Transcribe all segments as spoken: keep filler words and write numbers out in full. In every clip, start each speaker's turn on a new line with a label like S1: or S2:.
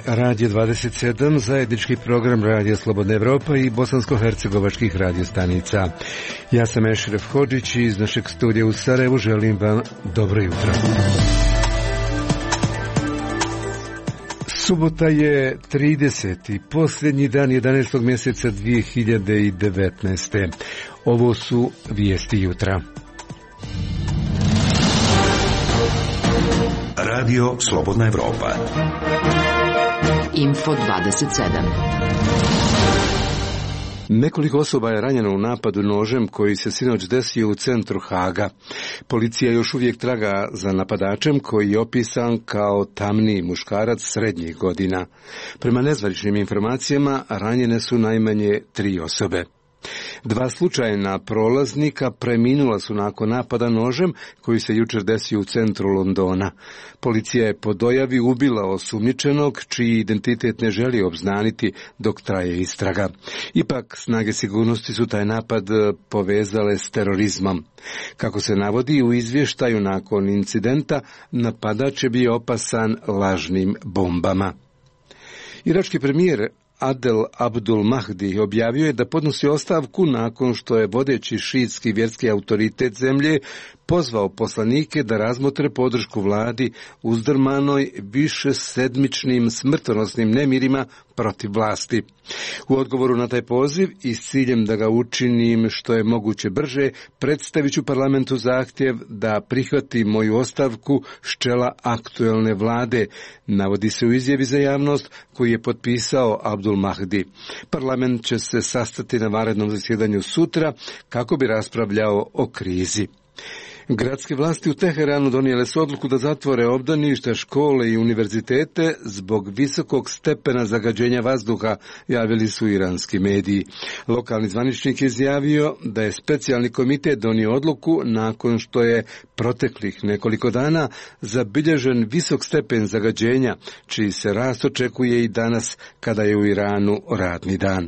S1: Radio dvadeset sedam, zajednički program Radio Slobodna Evropa i bosansko-hercegovačkih radiostanica. Ja sam Ešref Hodžić i iz našeg studija u Sarajevu želim vam dobro jutro. Subota je trideseti, posljednji dan jedanaestog mjeseca dvije hiljade devetnaeste. Ovo su vijesti jutra.
S2: Radio Slobodna Evropa.
S3: Info dvadeset sedam.
S1: Nekoliko osoba je ranjeno u napadu nožem koji se sinoć desio u centru Haga. Policija još uvijek traga za napadačem koji je opisan kao tamniji muškarac srednjih godina. Prema nezvaničnim informacijama ranjene su najmanje tri osobe. Dva slučajna prolaznika preminula su nakon napada nožem koji se jučer desio u centru Londona. Policija je po dojavi ubila osumnjičenog čiji identitet ne želi obznaniti dok traje istraga. Ipak snage sigurnosti su taj napad povezale s terorizmom. Kako se navodi u izvještaju nakon incidenta, napadač je bio opasan lažnim bombama. Irački premijer Adel Abdul Mahdi objavio je da podnosi ostavku nakon što je vodeći šiitski vjerski autoritet zemlje pozvao poslanike da razmotre podršku vladi uzdrmanoj više sedmičnim smrtonosnim nemirima protiv vlasti. U odgovoru na taj poziv i s ciljem da ga učinim što je moguće brže, predstavit ću parlamentu zahtjev da prihvati moju ostavku s čela aktuelne vlade, navodi se u izjavi za javnost koji je potpisao Abdul Mahdi. Parlament će se sastati na vanrednom zasjedanju sutra kako bi raspravljao o krizi. Gradske vlasti u Teheranu donijele su odluku da zatvore obdaništa, škole i univerzitete zbog visokog stepena zagađenja vazduha, javili su iranski mediji. Lokalni zvaničnik je izjavio da je specijalni komitet donio odluku nakon što je proteklih nekoliko dana zabilježen visok stepen zagađenja, čiji se rast očekuje i danas kada je u Iranu radni dan.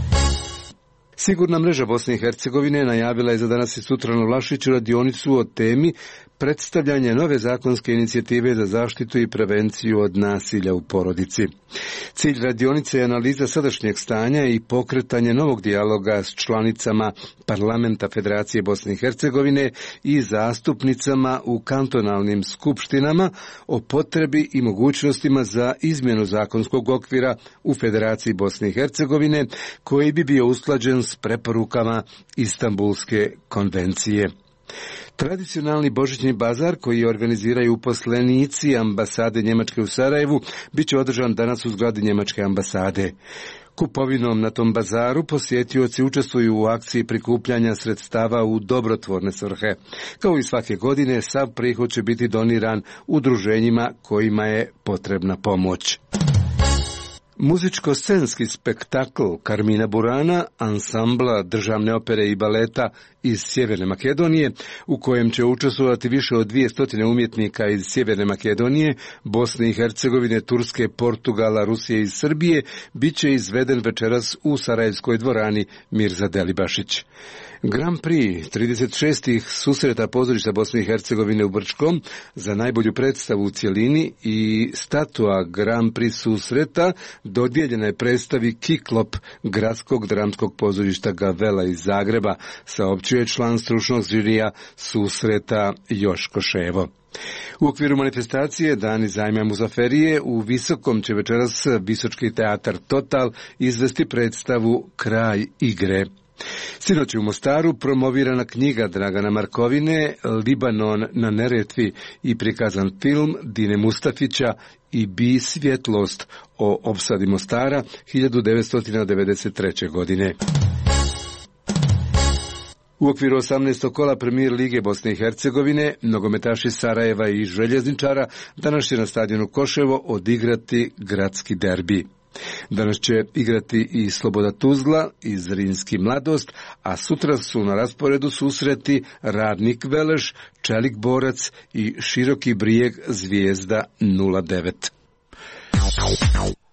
S1: Sigurna mreža Bosne i Hercegovine najavila je za danas i sutra na Vlašiću radionicu o temi predstavljanje nove zakonske inicijative za zaštitu i prevenciju od nasilja u porodici. Cilj radionice je analiza sadašnjeg stanja i pokretanje novog dijaloga s članicama Parlamenta Federacije Bosne i Hercegovine i zastupnicama u kantonalnim skupštinama o potrebi i mogućnostima za izmjenu zakonskog okvira u Federaciji Bosne i Hercegovine koji bi bio usklađen s preporukama Istanbulske konvencije. Tradicionalni božićni bazar koji organiziraju uposlenici ambasade Njemačke u Sarajevu bit će održan danas u zgradi Njemačke ambasade. Kupovinom na tom bazaru posjetioci učestvuju u akciji prikupljanja sredstava u dobrotvorne svrhe. Kao i svake godine, sav prihod će biti doniran udruženjima kojima je potrebna pomoć. Muzičko-scenski spektakl Karmina Burana, ansambla državne opere i baleta iz Sjeverne Makedonije, u kojem će učestvovati više od dvije stotine umjetnika iz Sjeverne Makedonije, Bosne i Hercegovine, Turske, Portugala, Rusije i Srbije, bit će izveden večeras u Sarajevskoj dvorani Mirza Delibašić. Grand Prix trideset šestih susreta pozorišta Bosne i Hercegovine u Brčkom za najbolju predstavu u cjelini i statua Grand Prix susreta dodijeljena je predstavi Kiklop gradskog dramskog pozorišta Gavela iz Zagreba, saopćuje član stručnog žirija susreta Joško Ševo. U okviru manifestacije Dani Zajma Muzaferije u Visokom će večeras Visočki teatar Total izvesti predstavu Kraj igre. Sinoć u Mostaru promovirana knjiga Dragana Markovine Libanon na Neretvi i prikazan film Dine Mustafića i Bi svjetlost o opsadi Mostara hiljadu devetsto devedeset treće. godine. U okviru osamnaestog kola Premier Lige Bosne i Hercegovine, nogometaši Sarajeva i Željezničara danas će na stadionu Koševo odigrati gradski derbi. Danas će igrati i Sloboda Tuzla i Zrinski Mladost, a sutra su na rasporedu susreti Radnik Veleš, Čelik Borac i Široki Brijeg Zvijezda nula devet.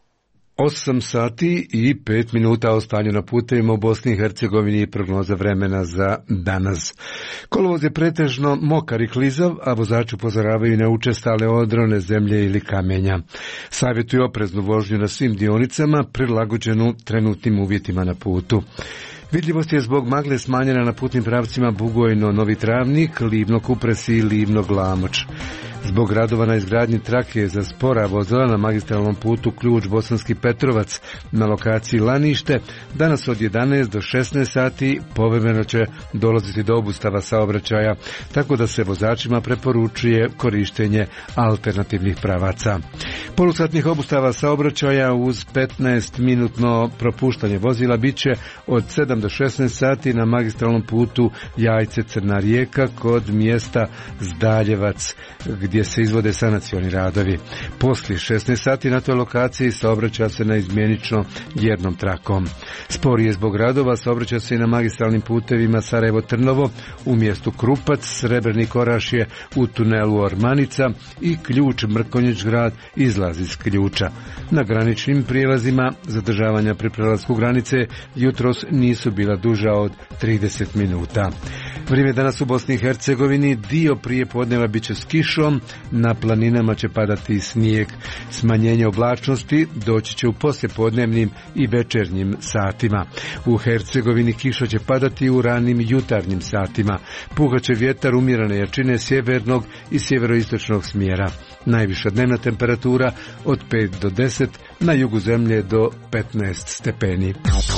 S1: osam sati i pet minuta o stanju na putevima u Bosni i Hercegovini i prognoza vremena za danas. Kolovoz je pretežno mokar i klizav, a vozači upozoravaju na učestale odrone zemlje ili kamenja. Savjetuju opreznu vožnju na svim dionicama, prilagođenu trenutnim uvjetima na putu. Vidljivost je zbog magle smanjena na putnim pravcima Bugojno Novi Travnik, Livno Kupresi i Livno Glamoč. Zbog radova na izgradnji trake za spora vozila na magistralnom putu Ključ Bosanski Petrovac na lokaciji Lanište, danas od jedanaest do šesnaest sati povremeno će dolaziti do obustava saobraćaja, tako da se vozačima preporučuje korištenje alternativnih pravaca. Polusatnih obustava saobraćaja uz petnaest minutno propuštanje vozila bit će od sedam do šesnaest sati na magistralnom putu Jajce Crna Rijeka kod mjesta Zdaljevac, gdje se izvode sanacioni radovi. Poslije šesnaest sati na toj lokaciji saobraća se na izmjenično jednom trakom. Sporije zbog radova saobraća se i na magistralnim putevima Sarajevo-Trnovo u mjestu Krupac, Srebrnik Orašje u tunelu Ormanica i Ključ Mrkonjić Grad izlaz iz Ključa. Na graničnim prijelazima zadržavanja pri prelasku granice jutros nisu bila duža od trideset minuta. Vrijeme danas u Bosni i Hercegovini dio prije podneva bit će s kišom, na planinama će padati snijeg. Smanjenje oblačnosti doći će u poslijepodnevnim i večernjim satima. U Hercegovini kiša će padati u ranim jutarnjim satima. Puhaće vjetar umjerene jačine sjevernog i sjeveroistočnog smjera. Najviša dnevna temperatura od pet do deset, na jugu zemlje do petnaest stepeni.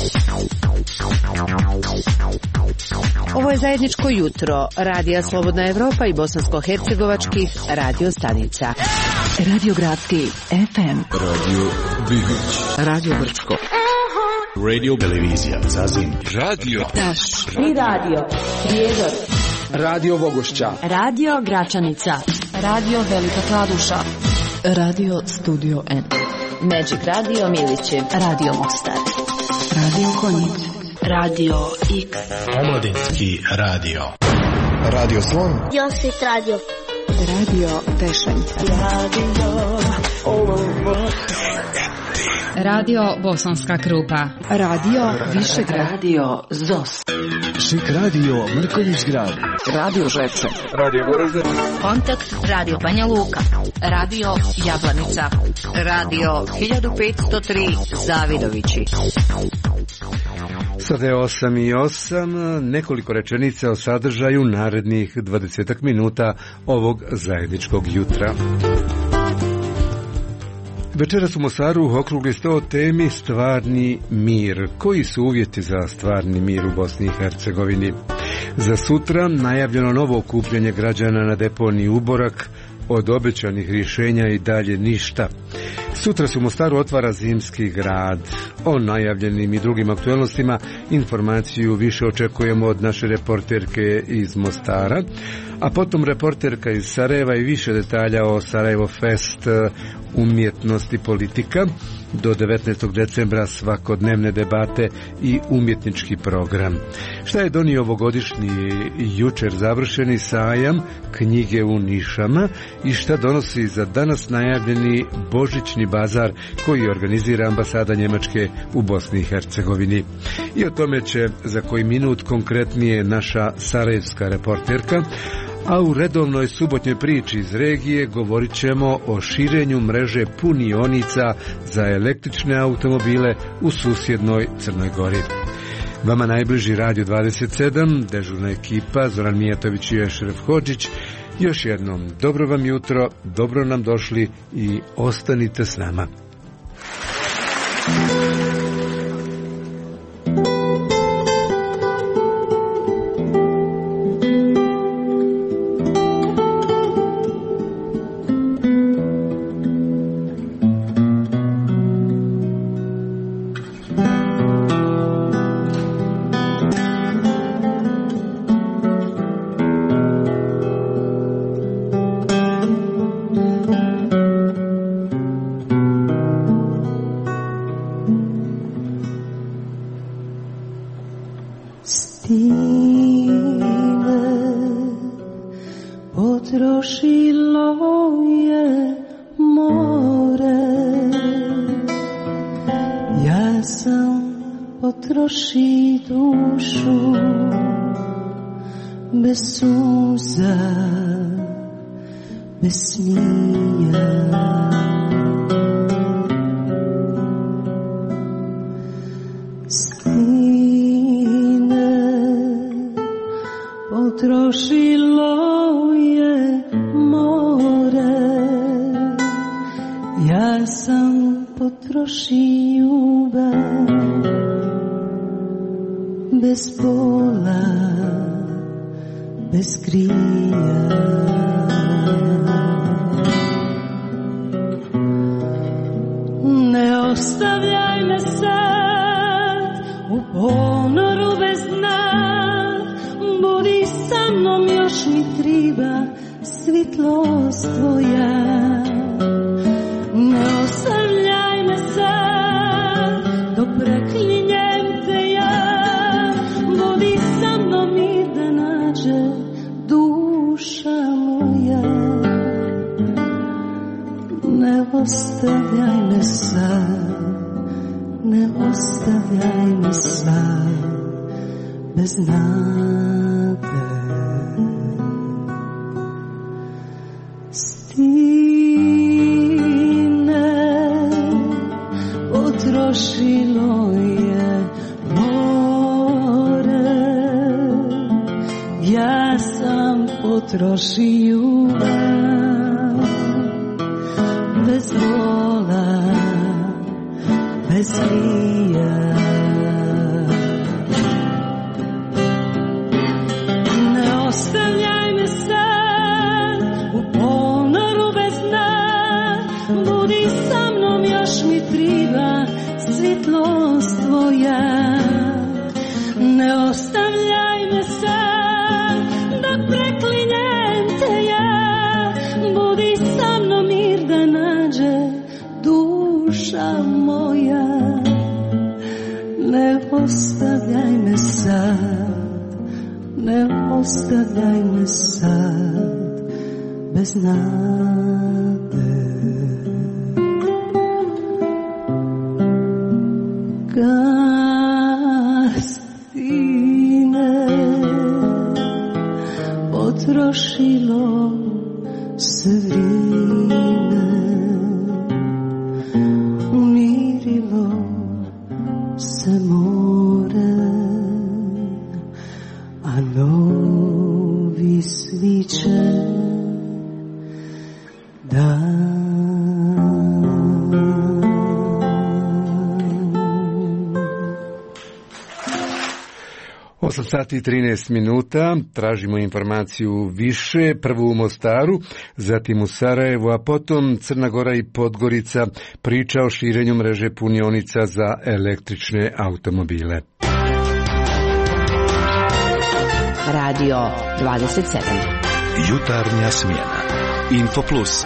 S3: Ovo je zajedničko jutro Radija Slobodna Evropa i bosansko-hercegovačkih radio stanica. Radio Gradski F M,
S4: Radio Bihoć,
S3: Radio Brčko,
S4: Radio Televizija Zazim,
S5: Radio
S3: Taš
S6: i Radio Prijedor,
S5: Radio Vogošća,
S6: Radio Gračanica, Radio Velika Kladuša,
S3: Radio Studio N,
S6: Magic Radio Miliće,
S3: Radio Mostar,
S6: Radio Konjic, Radio X,
S4: Omladinski radio,
S2: Radio Slon,
S7: Josit Radio,
S3: Radio Tešanjca,
S8: Radio Bosanska Krupa,
S3: Radio Višegrad,
S6: Radio Zos,
S5: Šik Radio Mrkonjić Grad,
S3: Radio Žepče,
S5: Radio Goražde,
S8: Kontakt Radio Banja Luka, Radio Jablanica, Radio hiljadu petsto tri Zavidovići.
S1: Sada je osam i osam, nekoliko rečenica o sadržaju narednih dvadesetak minuta ovog zajedničkog jutra. Večeras u Mostaru okrugli sto o temi stvarni mir. Koji su uvjeti za stvarni mir u Bosni i Hercegovini? Za sutra najavljeno novo okupljanje građana na deponiji Uborak, od obećanih rješenja i dalje ništa. Sutra se u Mostaru otvara zimski grad. O najavljenim i drugim aktualnostima informaciju više očekujemo od naše reporterke iz Mostara, a potom reporterka iz Sarajeva i više detalja o Sarajevo Fest, umjetnost i politika. Do devetnaestog decembra svakodnevne debate i umjetnički program. Šta je donio ovogodišnji jučer završeni sajam knjige u Nišama i šta donosi za danas najavljeni božićni bazar koji organizira ambasada Njemačke u Bosni i Hercegovini. I o tome će za koji minut konkretnije naša sarajevska reporterka, a u redovnoj subotnjoj priči iz regije govorit ćemo o širenju mreže punionica za električne automobile u susjednoj Crnoj Gori. Vama najbliži Radio dvadeset sedam, dežurna ekipa Zoran Mijatović i Ešref Hodžić. Još jednom, dobro vam jutro, dobro nam došli i ostanite s nama.
S7: sam potroši dušu bez suza, bez smija. Potrošilo je more, ja sam potroši ljubav bez bola, bez krija. Ne ostavljaj me sad u ponoru bez dna, budi sa mnom, još mi triba svitlost tvoja. Ne ostavljaj me sad dok preklinjem te ja, budi sa mnom mir da nađe duša moja. Ne ostavljaj me sad, ne ostavljaj me sad bez nade. Stine, potrošilo je more, ja sam potroši ljubav bez bola, bez krija. Ostavljaj me sad u ponoru bez dna, budi sa mnom, još mi triba svitlost tvoja. Ne ostavljaj me sad da preklinjem te ja, budi sa mnom mir da nađe duša moja. Ne ostavljaj me sad, ne ostavljaj me sad bez nade. Gastine, potrošilo se vrijeme, umirilo se more, a novi sviće dan.
S1: osam sati i trinaest minuta, tražimo informaciju više, prvo u Mostaru, zatim u Sarajevu, a potom Crna Gora i Podgorica priča o širenju mreže punionica za električne automobile.
S3: Radio dvadeset sedam.
S4: Jutarnja smjena. Info Plus.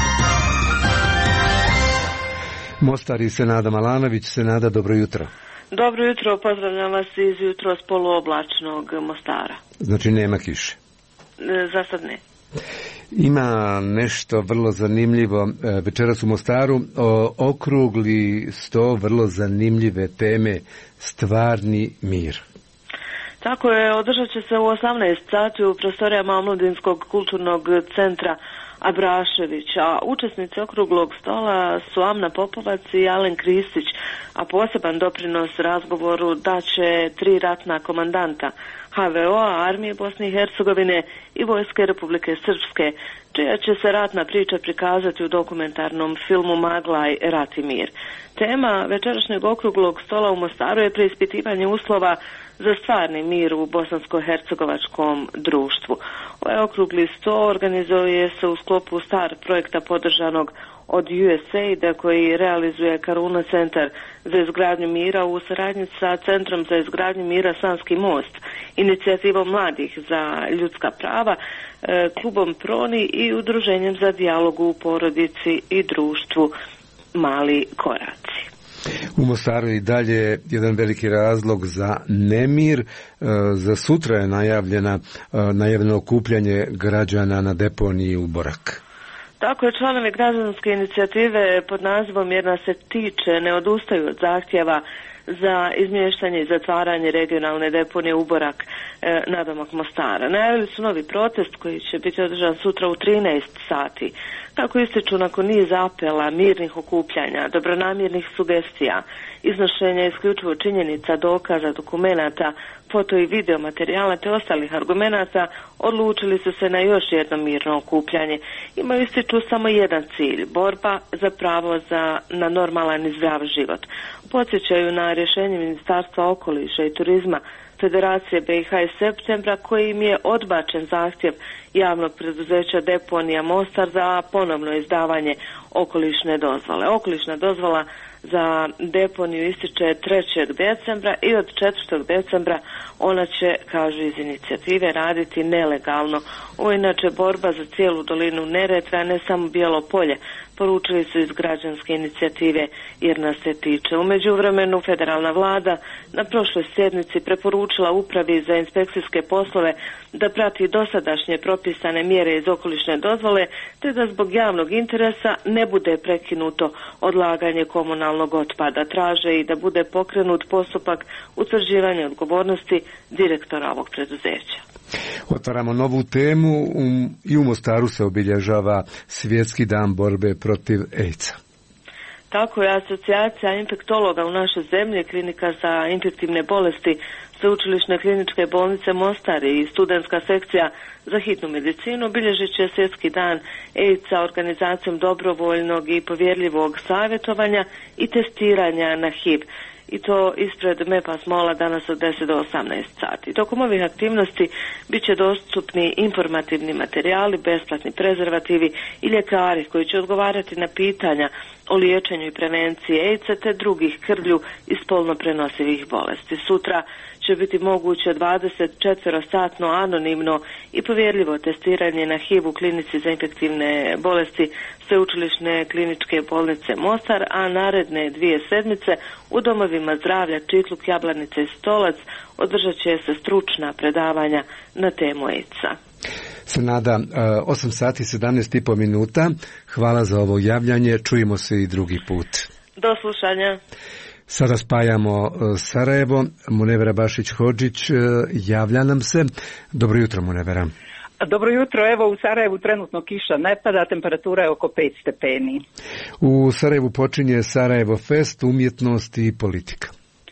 S1: Mostar i Senada Malanović. Senada, dobro jutro.
S9: Dobro jutro, pozdravljam vas iz jutros poluoblačnog Mostara.
S1: Znači nema kiše?
S9: Za sad ne.
S1: Ima nešto vrlo zanimljivo večeras u Mostaru, okrugli sto vrlo zanimljive teme, stvarni mir.
S9: Tako je, održat će se u osamnaest sati u prostorijama Omladinskog kulturnog centra Abrašević, a učesnici okruglog stola su Amna Popovac i Alen Kristić, a poseban doprinos razgovoru daće tri ratna komandanta ha ve o-a, Armije Bosne i Hercegovine i Vojske Republike Srpske, čija će se ratna priča prikazati u dokumentarnom filmu Maglaj, rat i mir. Tema večerašnjeg okruglog stola u Mostaru je preispitivanje uslova za stvarni mir u bosansko-hercegovačkom društvu. Ovaj okrugli sto organizuje se u sklopu STAR projekta podržanog od U S A I D-a koji realizuje Karuna centar za izgradnju mira u saradnji sa Centrom za izgradnju mira Sanski most, inicijativom mladih za ljudska prava, klubom Proni i udruženjem za dijalog u porodici i društvu Mali koraci.
S1: U Mostaru i dalje jedan veliki razlog za nemir. Za sutra je najavljena, najavljeno okupljanje građana na deponiji u Borak.
S9: Tako je, članovi građanske inicijative pod nazivom Jer nas se tiče ne odustaju od zahtjeva za izmještanje i zatvaranje regionalne deponije Uborak e, nadomak Mostara. Najavili su novi protest koji će biti održan sutra u trinaest sati. Kako ističu nakon niz apela, mirnih okupljanja, dobronamjernih sugestija, iznošenja isključivo činjenica, dokaza, dokumenata, foto i video materijala te ostalih argumenata, odlučili su se na još jedno mirno okupljanje. Imaju ističu samo jedan cilj, borba za pravo za, na normalan i zdrav život. Podsjećaju na rješenje Ministarstva okoliša i turizma Federacije B i H iz septembra kojim je odbačen zahtjev javnog preduzeća deponija Mostar za ponovno izdavanje okolišne dozvole. Okolišna dozvola za deponiju ističe trećeg decembra i od četvrtog decembra ona će, kažu iz inicijative, raditi nelegalno. Ovo je inače borba za cijelu dolinu Neretve, a ne samo Bijelo polje, poručili su iz građanske inicijative Jer nas se tiče. U međuvremenu federalna vlada na prošloj sjednici preporučila upravi za inspekcijske poslove da prati dosadašnje propisane mjere iz okolišne dozvole, te da zbog javnog interesa ne bude prekinuto odlaganje komunalnog otpada. Traže i da bude pokrenut postupak utvrđivanja odgovornosti direktora ovog preduzeća.
S1: Otvaramo novu temu. Um, I u Mostaru se obilježava Svjetski dan borbe protiv AIDS-a.
S9: Tako je, asocijacija infektologa u našoj zemlji, klinika za infektivne bolesti Sveučilišne kliničke bolnice Mostar i studentska sekcija za hitnu medicinu obilježit će Svjetski dan AIDS-a organizacijom dobrovoljnog i povjerljivog savjetovanja i testiranja na H I V. I to ispred Mepa Smola danas od deset do osamnaest sati. Tokom ovih aktivnosti bit će dostupni informativni materijali, besplatni prezervativi i ljekari koji će odgovarati na pitanja o liječenju i prevenciji AIDS-a te drugih krvlju i spolno prenosivih bolesti. Sutra će biti moguće dvadesetčetverosatno anonimno i povjerljivo testiranje na H I V u klinici za infektivne bolesti Sveučilišne kliničke bolnice Mostar, a naredne dvije sedmice u domovima zdravlja Čitluk, Jablanica i Stolac održat će se stručna predavanja na temu AIDS-a.
S1: Senada, osam sati sedamnaest i po minuta. Hvala za ovo javljanje. Čujemo se i drugi put.
S9: Do slušanja.
S1: Sada spajamo Sarajevo. Munevera Bašić-Hodžić javlja nam se. Dobro jutro, Munevera.
S10: Dobro jutro, evo u Sarajevu trenutno kiša ne pada, temperatura je oko pet stepeni.
S1: U Sarajevu počinje Sarajevo Fest, umjetnost i politika.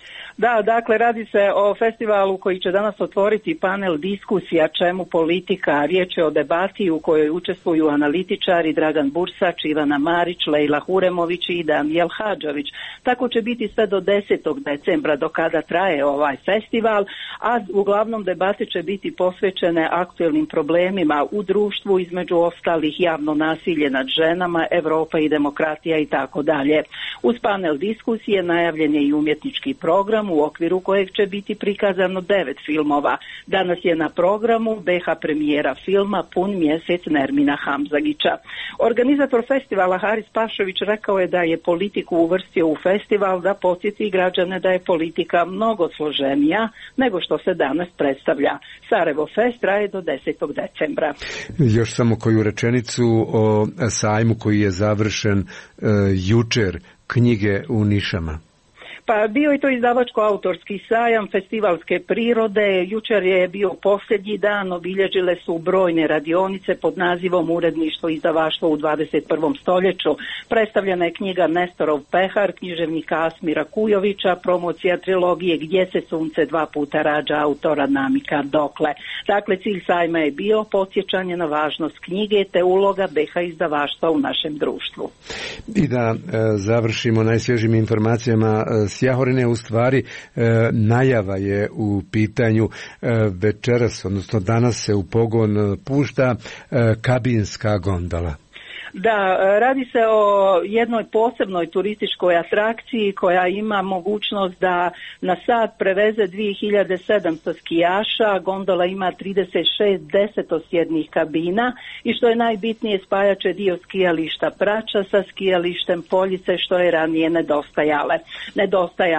S10: Da, dakle, radi se o festivalu koji će danas otvoriti panel diskusija Čemu politika. Riječ je o debati u kojoj učestvuju analitičari Dragan Bursač, Ivana Marić, Lejla Huremović i Danijel Hadžović. Tako će biti sve do desetog decembra do kada traje ovaj festival, a uglavnom debate će biti posvećene aktuelnim problemima u društvu, između ostalih javno nasilje nad ženama, Evropa i demokratija i tako dalje. Uz panel diskusije najavljen je i umjetnički program u okviru kojeg će biti prikazano devet filmova. Danas je na programu B H premijera filma Pun mjesec Nermina Hamzagića. Organizator festivala Haris Pašović rekao je da je politiku uvrstio u festival da podsjeti građane da je politika mnogo složenija nego što se danas predstavlja. Sarajevo Fest traje do desetog decembra.
S1: Još samo koju rečenicu o sajmu koji je završen e, jučer, knjige u nišama.
S10: Pa bio je to izdavačko-autorski sajam festivalske prirode. Jučer je bio posljednji dan, obilježile su brojne radionice pod nazivom Uredništvo i izdavaštvo u dvadeset prvom stoljeću. Predstavljena je knjiga Nestorov pehar, književnika Asmira Kujovića, promocija trilogije Gdje se sunce dva puta rađa autora Namika Dokle. Dakle, cilj sajma je bio podsjećanje na važnost knjige te uloga B H izdavaštva u našem društvu.
S1: I da e, završimo najsvježijim informacijama s Jahorine, u stvari e, najava je u pitanju e, večeras, odnosno danas se u pogon pušta e, kabinska gondola.
S10: Da, radi se o jednoj posebnoj turističkoj atrakciji koja ima mogućnost da na sat preveze dvije hiljade sedamsto skijaša. Gondola ima trideset šest desetosjednih kabina i što je najbitnije spajače dio skijališta Prača sa skijalištem Poljice što je ranije nedostajale. nedostajalo.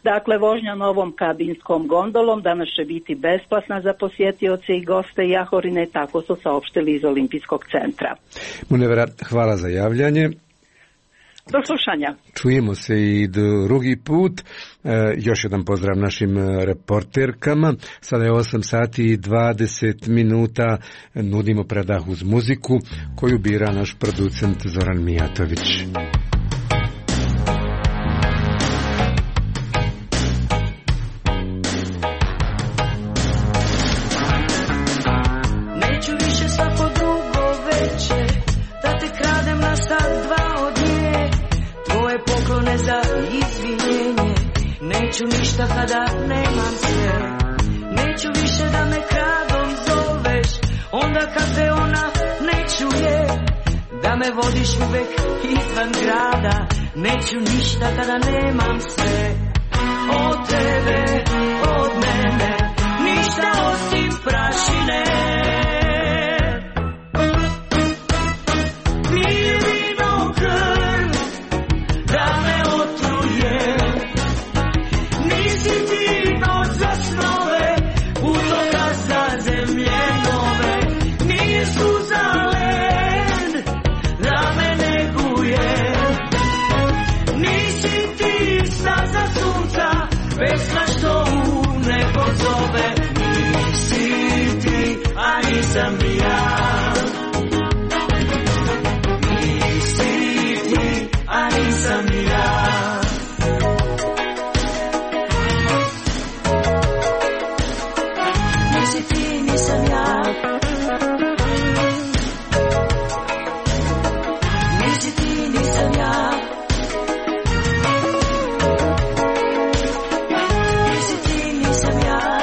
S10: Dakle, vožnja novom kabinskom gondolom danas će biti besplatna za posjetioce i goste Jahorine, tako su saopštili iz Olimpijskog centra.
S1: Munevera, hvala za javljanje.
S10: Do slušanja.
S1: Čujemo se i drugi put. E, još jedan pozdrav našim reporterkama. Sada je osam sati i dvadeset minuta. Nudimo predah uz muziku koju bira naš producent Zoran Mijatović.
S11: Neću više svako drugo veče da te kradem na sat dva od nje, tvoje poklone za izvinjenje. Neću ništa kada nemam sve, neću više da me kradom zoveš onda kad te ona ne čuje, da me vodiš uvek izvan grada. Neću ništa kada nemam sve, od tebe, od mene, ništa osim prašine. Nije vino krv da me otruje, nisi ti noć za snove, putokaz za zemlje nove. Nije suza led da me neguje, nisi ti staza sunca, pesma što u nebo zove. Nisi ti, a nisam ja. Nisi ti, a nisam ja. Nisi ti, nisam ja. Nisi ti, nisam ja. Nisi ti, nisam ja.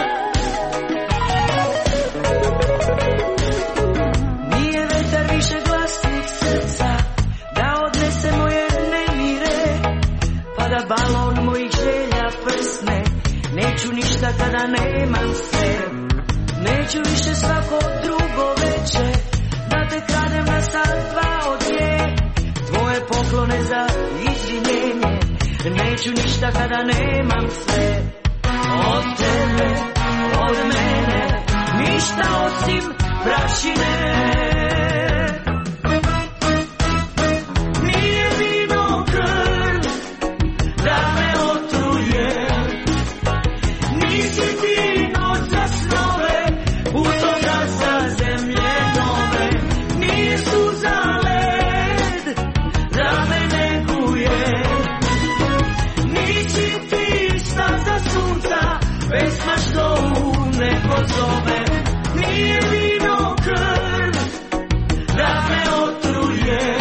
S11: Nije vetar više glasnik srca da odnese moje nemire, pa da balon mojih želja prsne. Neću ništa kada nemam sve, neću više svako drugo veče da te kradem na sat dva od nje, tvoje poklone za izvinjenje. Neću ništa kada nemam sve, od tebe, od mene, ništa osim prašine. Nije vino krv da me otruje, nisi ti noć za snove, putokaz za zemlje nove. Nije suza led da me neguje, nisi ti staza sunca, pesma što u nebo zove. Nije vino krv da me otruje,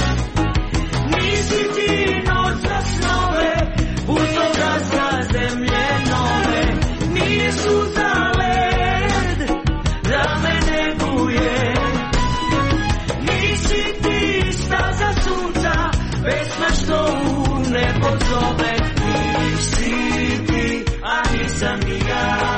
S11: nisi ti noć za snove, putokaz za zemlje nove. Nije suza led da me neguje, nisi ti staza sunca, pesma što u nebo zove. Nisi ti, a nisam ja.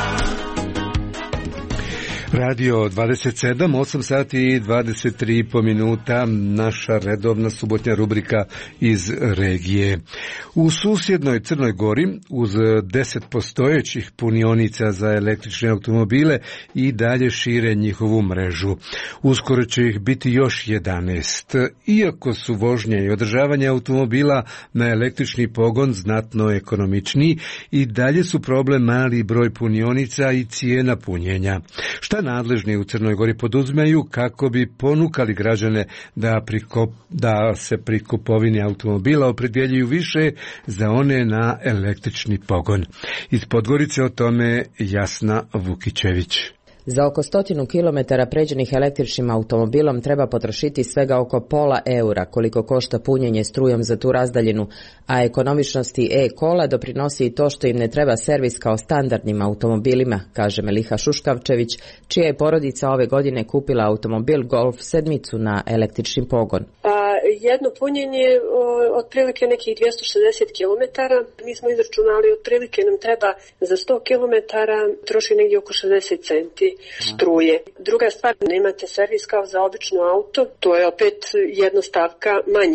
S1: Radio dvadeset sedam, osam sati i dvadeset tri po minuta, naša redovna subotnja rubrika iz regije. U susjednoj Crnoj Gori, uz deset postojećih punionica za električne automobile, i dalje šire njihovu mrežu. Uskoro će ih biti još jedanaest. Iako su vožnje i održavanje automobila na električni pogon znatno ekonomičniji, i dalje su problem mali broj punionica i cijena punjenja. Šta nadležni u Crnoj Gori poduzimaju kako bi ponukali građane da, prikop, da se pri kupovini automobila opredjeljuju više za one na električni pogon? Iz Podgorice o tome Jasna Vukićević.
S12: Za oko stotinu kilometara pređenih električnim automobilom treba potrošiti svega oko pola eura koliko košta punjenje strujom za tu razdaljinu, a ekonomičnosti e-kola doprinosi i to što im ne treba servis kao standardnim automobilima, kaže Meliha Šuškavčević, čija je porodica ove godine kupila automobil Golf sedmicu na električni pogon.
S13: A jedno punjenje o, otprilike nekih dvjesto šezdeset kilometara. Mi smo izračunali otprilike nam treba za sto kilometara troši negdje oko šezdeset centi struje. Druga stvar, nemate servis kao za obično auto, to je opet jedna stavka manje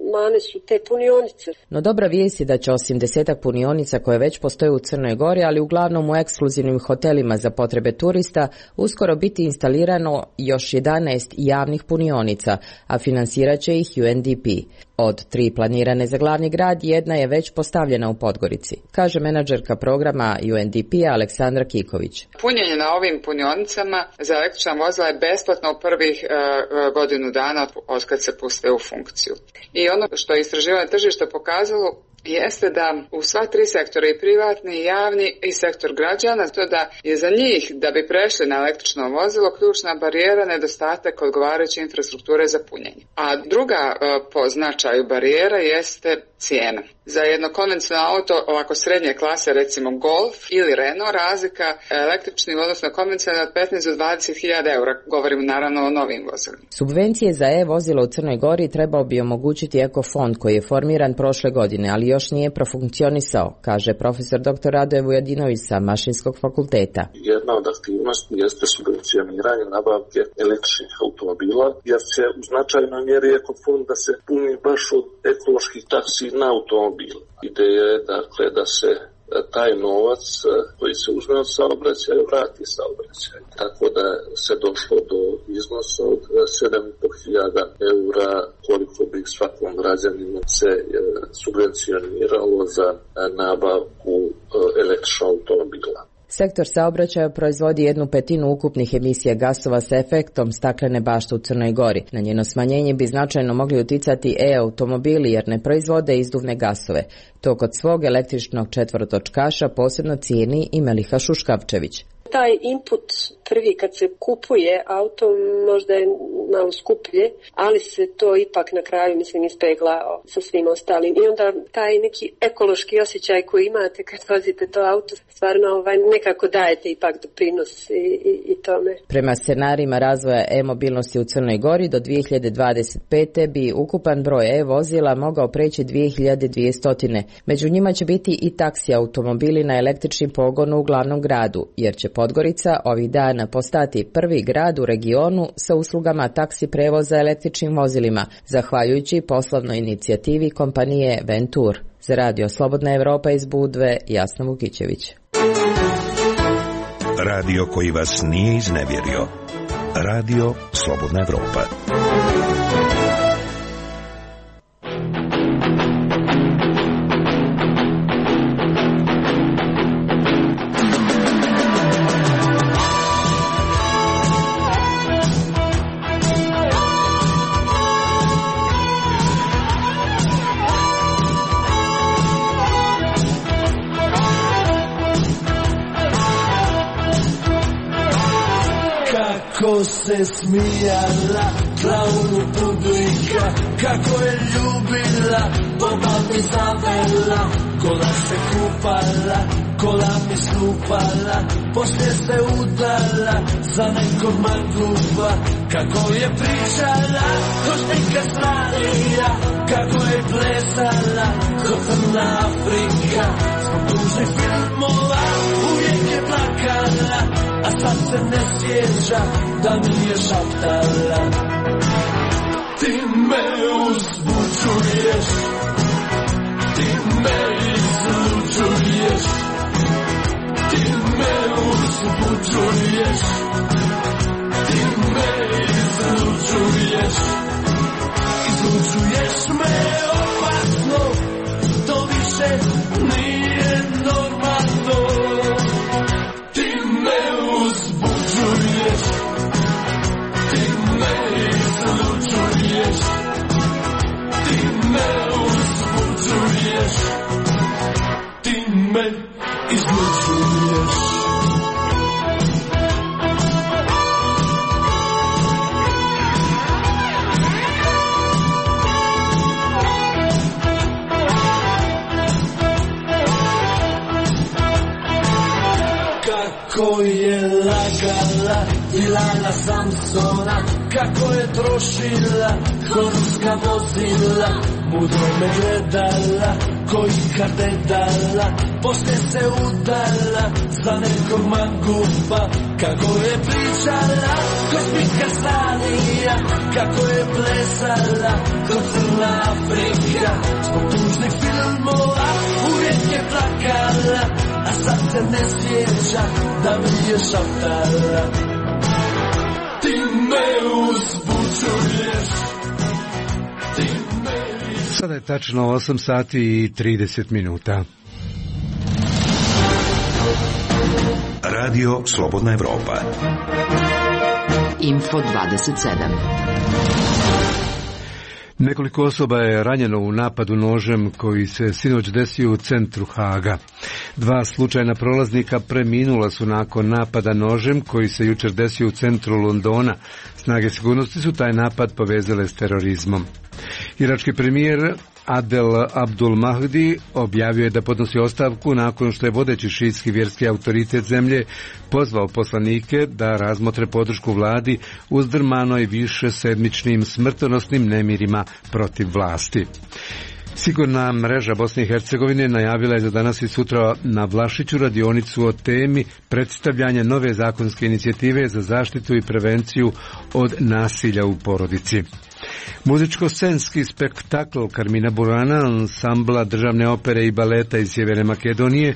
S13: mane su te punionice.
S12: No dobra vijest je da će osim desetak punionica koje već postoje u Crnoj Gori, ali uglavnom u ekskluzivnim hotelima za potrebe turista, uskoro biti instalirano još jedanaest javnih punionica, a finansirat će ih U N D P. Od tri planirane za glavni grad, jedna je već postavljena u Podgorici, kaže menadžerka programa U N D P-a Aleksandra Kiković.
S14: Punjenje na ovim punionicama za električna vozila je besplatno u prvih uh, godinu dana od kad se puste u funkciju. I ono što je istraživanje tržišta pokazalo jeste da u sva tri sektora, i privatni, i javni, i sektor građana, to da je za njih, da bi prešli na električno vozilo, ključna barijera nedostatak odgovarajuće infrastrukture za punjenje. A druga uh, po značaju barijera jeste cijena. Za jedno konvencionalno auto, ovako srednje klase, recimo Golf ili Renault, razlika električni, odnosno konvencionalni, od petnaest do dvadeset hiljada eura. Govorimo naravno o novim vozilima.
S12: Subvencije za e-vozilo u Crnoj Gori trebao bi omogućiti Ekofond koji je formiran prošle godine, ali još nije profunkcionisao, kaže profesor doktor Radoje Vujadinović sa Mašinskog fakulteta.
S15: Jedna od aktivnosti jeste subvencioniranje nabavke električnih automobila, jer će u značajnoj mjeri Ekofond da se puni baš od ekoloških taksi na automobile. Ideja je dakle da se taj novac koji se uzme od saobraćaja vrati saobraćaju. Tako da se došlo do iznosa od sedam i po hiljada eura koliko bi svakom građaninu se subvencioniralo za nabavku električnog automobila.
S12: Sektor saobraćaja proizvodi jednu petinu ukupnih emisija gasova sa efektom staklene bašte u Crnoj Gori. Na njeno smanjenje bi značajno mogli uticati e-automobili jer ne proizvode izduvne gasove. To kod svog električnog četvorotočkaša posebno cijeni i Meliha Šuškavčević.
S13: Taj input prvi kad se kupuje auto možda je malo skuplje, ali se to ipak na kraju mislim ispegla sa svim ostalim. I onda taj neki ekološki osjećaj koji imate kad vozite to auto, stvarno ovaj, nekako dajete ipak doprinos i, i, i tome.
S12: Prema scenarijima razvoja e-mobilnosti u Crnoj Gori do dvije hiljade dvadeset pete bi ukupan broj e-vozila mogao preći dvije hiljade dvjesto. Među njima će biti i taksi automobili na električni pogon u glavnom gradu, jer će Podgorica ovih dana postati prvi grad u regionu sa uslugama taksi prevoza električnim vozilima, zahvaljujući poslovnoj inicijativi kompanije Ventur. Za Radio Slobodna Evropa iz Budve, Jasna Vukićević.
S4: Radio koji vas nije iznevjerio. Radio Slobodna Evropa.
S11: Kako se smijala, klaunu publika, kako je ljubila, Boba mi zavela, kola se kupala, kola mi stupala, poslije se udala za nekog manguba, kako je pričala, ko neka stvarija, kako je plesala, ko Crna Afrika, zbog tužnih filmova uvijek je plakala, a sad se ne sjeća da mi je šaptala. Ti me uzbuđuješ, ti me izluđuješ, ti me uzbuđuješ, ti me izluđuješ, izluđuješ me opasno, to više nije normalno. Ti me uzbuđuješ, ti me izluđuješ, ti me uzbuđuješ, ti me izluđuješ. Kako je lagala Dilana Samsona, kako je trošila ko ruska vozila, mudro me gledala
S16: koji kad je dala, poslije se udala za nekog mangupa. Kako je pričala kod Pika Stanija, kako je plesala kod Crna Afrika. Zbog tužnih filmova uvijek je plakala, a sad se ne sjeća da mi je šaptala. Ti me uzbuđuješ, ti me...
S1: Sada je tačno osam sati i trideset minuta.
S4: Radio Slobodna Evropa.
S3: Info dvadeset sedam.
S1: Nekoliko osoba je ranjeno u napadu nožem koji se sinoć desio u centru Haga. Dva slučajna prolaznika preminula su nakon napada nožem koji se jučer desio u centru Londona. Snage sigurnosti su taj napad povezale s terorizmom. Irački premijer Adel Abdul Mahdi objavio je da podnosi ostavku nakon što je vodeći šiitski vjerski autoritet zemlje pozvao poslanike da razmotre podršku vladi uzdrmanoj više sedmičnim smrtonosnim nemirima protiv vlasti. Sigurna mreža Bosne i Hercegovine najavila je za danas i sutra na Vlašiću radionicu o temi predstavljanja nove zakonske inicijative za zaštitu i prevenciju od nasilja u porodici. Muzičko-scenski spektakl Karmina Burana, ansambla državne opere i baleta iz Sjeverne Makedonije,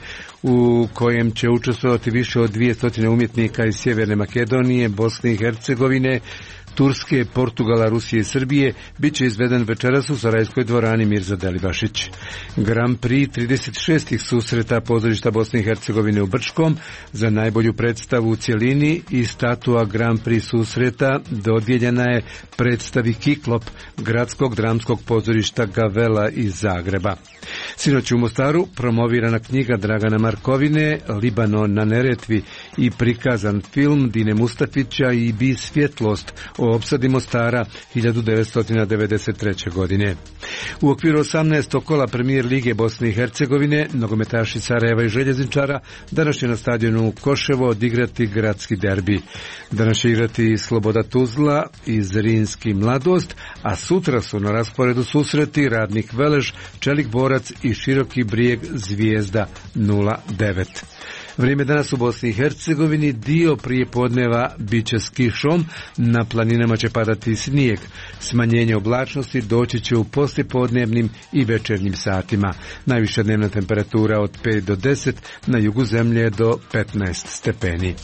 S1: u kojem će učestvovati više od dvjesto umjetnika iz Sjeverne Makedonije, Bosne i Hercegovine, Turske, Portugala, Rusije i Srbije, bit će izveden večeras u Sarajskoj dvorani Mirza Delibašić. Grand Prix trideset šestih susreta pozorišta Bosne i Hercegovine u Brčkom za najbolju predstavu u cjelini i statua Grand Prix susreta dodijeljena je predstavi Kiklop gradskog dramskog pozorišta Gavela iz Zagreba. Sinoć u Mostaru promovirana knjiga Dragana Markovine Libanon na Neretvi i prikazan film Dine Mustafića i Bi svjetlost o opsadi Mostara hiljadu devetsto devedeset treće. godine. U okviru osamnaestog kola Premijer Lige Bosne i Hercegovine nogometaši Sarajeva i Željezničara danas će na stadionu Koševo odigrati gradski derbi. Danas će igrati Sloboda Tuzla i Zrinski Mladost, a sutra su na rasporedu susreti Radnik Velež, Čelik Borac i Široki Brijeg Zvijezda nula devet. Vrijeme danas u Bosni i Hercegovini dio prije podneva bit će s kišom, na planinama će padati snijeg. Smanjenje oblačnosti doći će u poslijepodnevnim i večernjim satima. Najviša dnevna temperatura od pet do deset, na jugu zemlje do petnaest stepeni.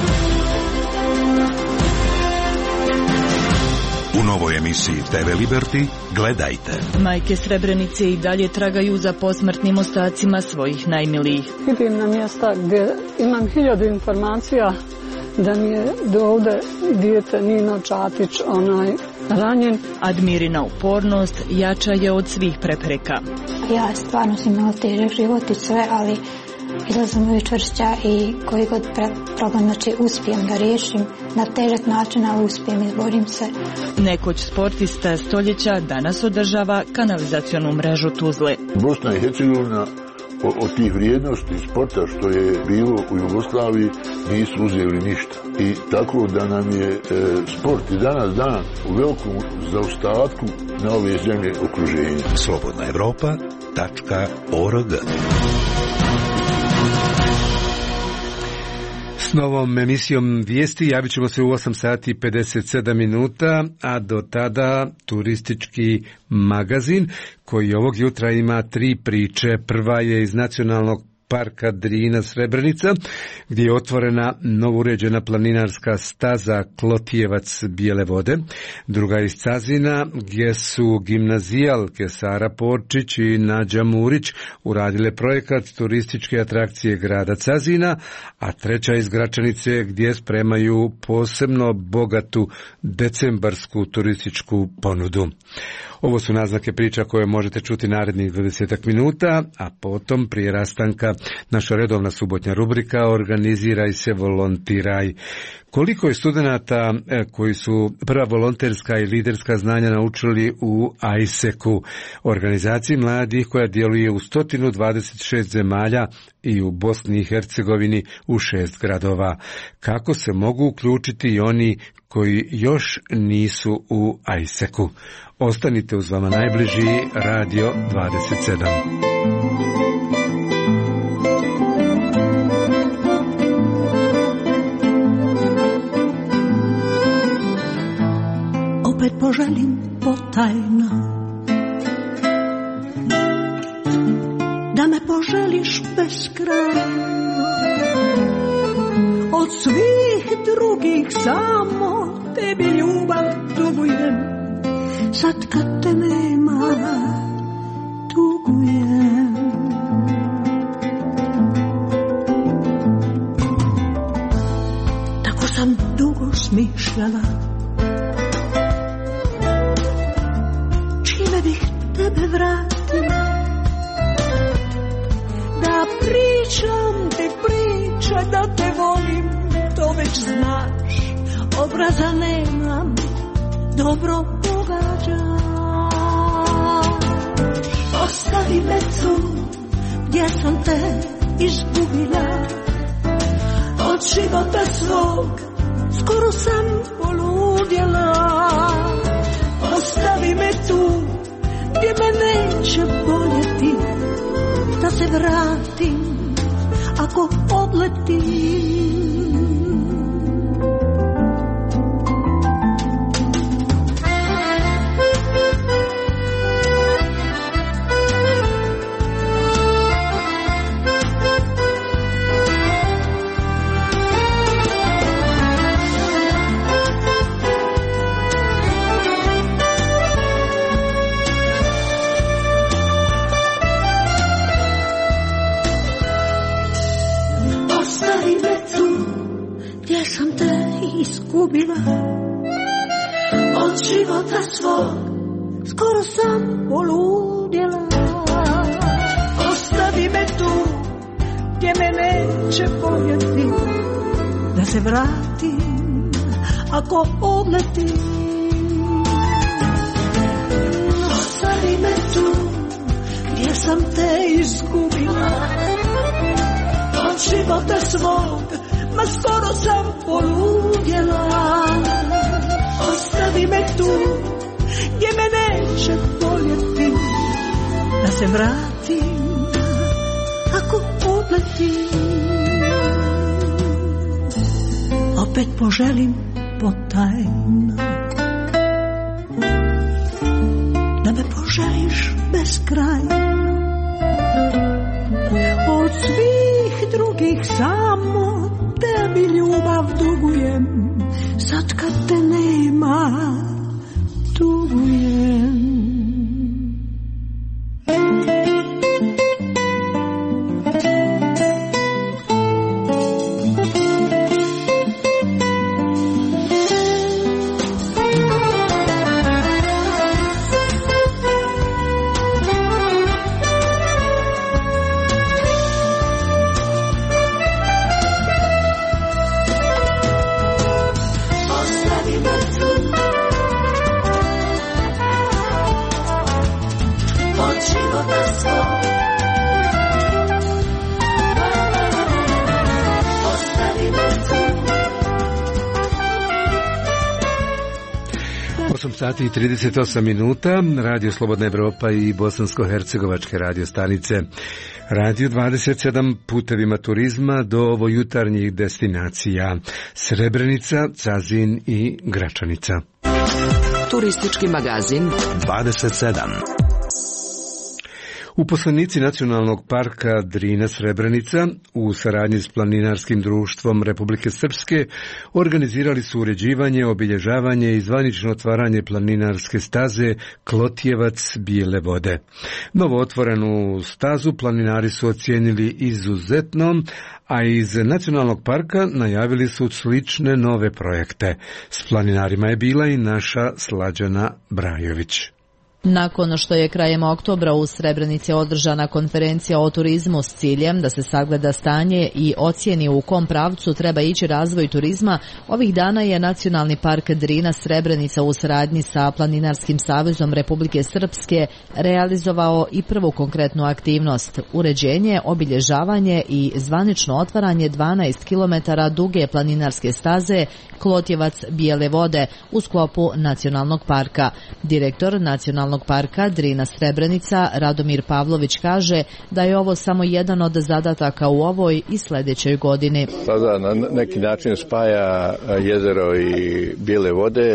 S4: U novoj emisiji te ve Liberty gledajte.
S17: Majke Srebrenice i dalje tragaju za posmrtnim ostacima svojih najmilijih.
S18: Idem na mjesta gdje imam hiljadu informacija da mi je do ovde dijete Nino Čatić onaj ranjen.
S17: Admirina upornost jača je od svih prepreka.
S19: Ja stvarno sam imala težak život i sve, ali izlazim uvijek čvršća i koji god problem, znači uspijem da riješim na težak način, ali uspijem, izborim se.
S17: Nekoć sportista stoljeća danas održava kanalizacionu mrežu Tuzle.
S20: Bosna i Hercegovina od tih vrijednosti sporta što je bilo u Jugoslaviji nisu uzeli ništa. I tako da nam je e, sport i danas dan u velikom zaostatku na ove zemlje okruženja.
S4: Slobodna Evropa tačka org.
S1: S novom emisijom vijesti javit ćemo se u osam sati i pedeset sedam minuta, a do tada turistički magazin koji ovog jutra ima tri priče. Prva je iz Nacionalnog parka Drina Srebrenica, gdje je otvorena novuređena planinarska staza Klotijevac Bijele vode. Druga iz Cazina, gdje su gimnazijalke Sara Porčić i Nađa Murić uradile projekat turističke atrakcije grada Cazina, a treća iz Gračanice, gdje spremaju posebno bogatu decembarsku turističku ponudu. Ovo su naznake priča koje možete čuti narednih dvadesetak minuta, a potom prije rastanka naša redovna subotnja rubrika Organiziraj se, volontiraj. Koliko je studenata koji su prva volonterska i liderska znanja naučili u ajseku, organizaciji mladih koja djeluje u sto dvadeset šest zemalja i u Bosni i Hercegovini u šest gradova. Kako se mogu uključiti i oni koji još nisu u ajseku? Ostanite uz vama najbliži Radio dvadeset sedam.
S7: poželim potajno, da me poželiš beskrajno. Od svih drugih samo tebi ljubav dugujem, sad kad te nema tugujem. Tako sam dugo smišljala, čime bih tebe vratila, da pričam ti priče, da te volim, to već znaš, obraza nemam, dobro pogađaš. Ostavi me tu, gdje sam te izgubila, od života svog skoro sam poludjela. Ostavi me tu, gdje me neće boljeti, da se vratim ako odletim. Izgubila, od života svog skoro sam poludjela. Ostavi me tu, gdje me neće boljeti, da se vratim ako odletim. Ostavi me tu, gdje sam te izgubila, od života svog ma skoro sam poludjela. Ostavi me tu, gdje me neće boljeti, da se vratim ako odletim. Opet poželim potajno, da me poželiš beskrajno. Od svih drugih samo tebi ljubav dugujem, sad kad te nema tugujem.
S1: osam sati i trideset osam minuta, Radio Slobodna Evropa i bosansko-hercegovačke radio stanice. Radio dvadeset sedam putevima turizma do ovojutarnjih destinacija Srebrenica, Cazin i Gračanica.
S3: Turistički magazin
S4: dvadeset sedam.
S1: Uposlenici Nacionalnog parka Drina Srebrenica u saradnji s Planinarskim društvom Republike Srpske organizirali su uređivanje, obilježavanje i zvanično otvaranje planinarske staze Klotjevac Bijele vode. Novo otvorenu stazu planinari su ocijenili izuzetnom, a iz Nacionalnog parka najavili su slične nove projekte. S planinarima je bila i naša Slađana Brajović.
S21: Nakon što je krajem oktobra u Srebrenici održana konferencija o turizmu s ciljem da se sagleda stanje i ocijeni u kom pravcu treba ići razvoj turizma, ovih dana je Nacionalni park Drina Srebrenica u saradnji sa Planinarskim savezom Republike Srpske realizovao i prvu konkretnu aktivnost, uređenje, obilježavanje i zvanično otvaranje dvanaest kilometara duge planinarske staze Klotjevac Bijele vode u sklopu Nacionalnog parka. Direktor Nacionalnog parka Drina Srebrenica Radomir Pavlović kaže da je ovo samo jedan od zadataka u ovoj i sljedećoj godini.
S22: Sada na neki način spaja jezero i Bijele vode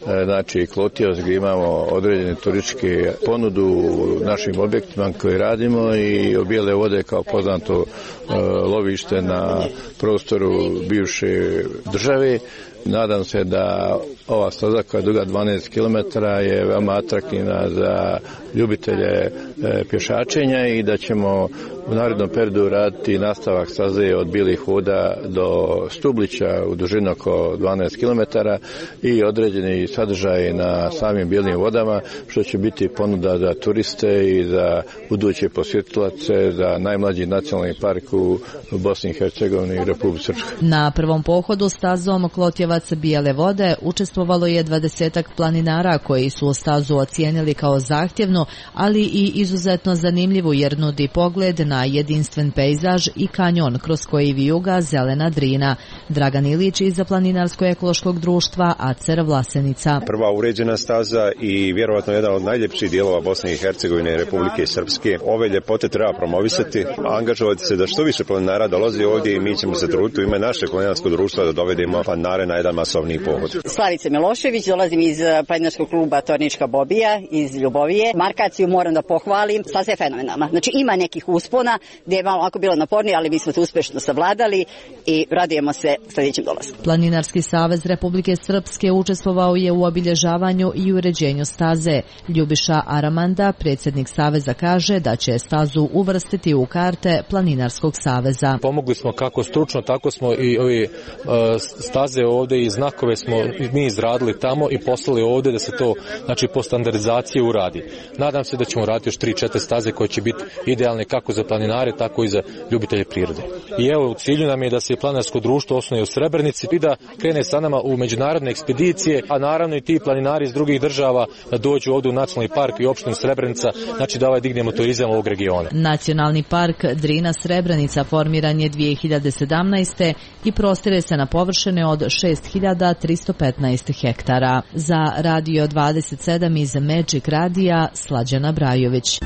S2: znači Klotios, gdje imamo određene turističke ponudu u našim objektima koje radimo, i Bijele vode kao poznato lovište na prostoru bivše države. Nadam se da ova staza koja je duga dvanaest kilometara je veoma atraktivna za ljubitelje pješačenja i da ćemo u narednom periodu raditi nastavak staze od Bijelih voda do Stublića u dužini oko dvanaest kilometara i određeni sadržaj na samim Bijelim vodama, što će biti ponuda za turiste i za buduće posjetilace za najmlađi nacionalni park u Bosni i Hercegovini i Republici Srpskoj.
S21: Na prvom pohodu stazom Klotjevac Bijele vode učestvovalo je dvadesetak planinara koji su stazu ocijenili kao zahtjevnu, ali i izuzetno zanimljivu jer nudi pogled na jedinstven pejzaž i kanjon kroz koji vijuga zelena Drina. Dragan Ilić iz Planinarsko-ekološkog društva A C E R Vlasenica.
S22: Prva uređena staza i vjerovatno jedan od najljepših dijelova Bosne i Hercegovine i Republike Srpske. Ove ljepote treba promovisati, angažovati se da što više planinara dolazi ovdje i mi ćemo se truditi u ime našeg planinarskog društva da dovedemo planinare na jedan masovni pohod.
S23: Slavica Milošević, dolazim iz planinarskog kluba Tornička Bobija iz Ljubovije. Markaciju moram da pohvalim, staza je fenomenalna. Znači ima nekih uspona gdje je malo ovako bilo napornije, ali mi smo to uspješno savladali i radujemo se sljedećem dolasku.
S21: Planinarski savez Republike Srpske učestvovao je u obilježavanju i uređenju staze. Ljubiša Aramanda, predsjednik saveza, kaže da će stazu uvrstiti u karte Planinarskog saveza.
S24: Pomogli smo kako stručno, tako smo i ovi uh, staze ovdje i znakove smo mi izradili tamo i poslali ovdje da se to, znači, po standardizaciji uradi. Nadam se da ćemo raditi još tri četiri staze koje će biti idealne kako za planinare, tako i za ljubitelje prirode. I evo, u cilju nam je da se planinarsko društvo osnuje u Srebrenici i da krene sa nama u međunarodne ekspedicije, a naravno i ti planinari iz drugih država da dođu ovdje u Nacionalni park i opštinu Srebrenica, znači da ovaj dignemo turizam ovog regiona.
S21: Nacionalni park Drina Srebrenica formiran je dvije hiljade sedamnaeste. i prostire se na površine od šest hiljada tristo petnaest hektara. Za Radio dvadeset sedam iz Magic Radija, Slađana Brajović.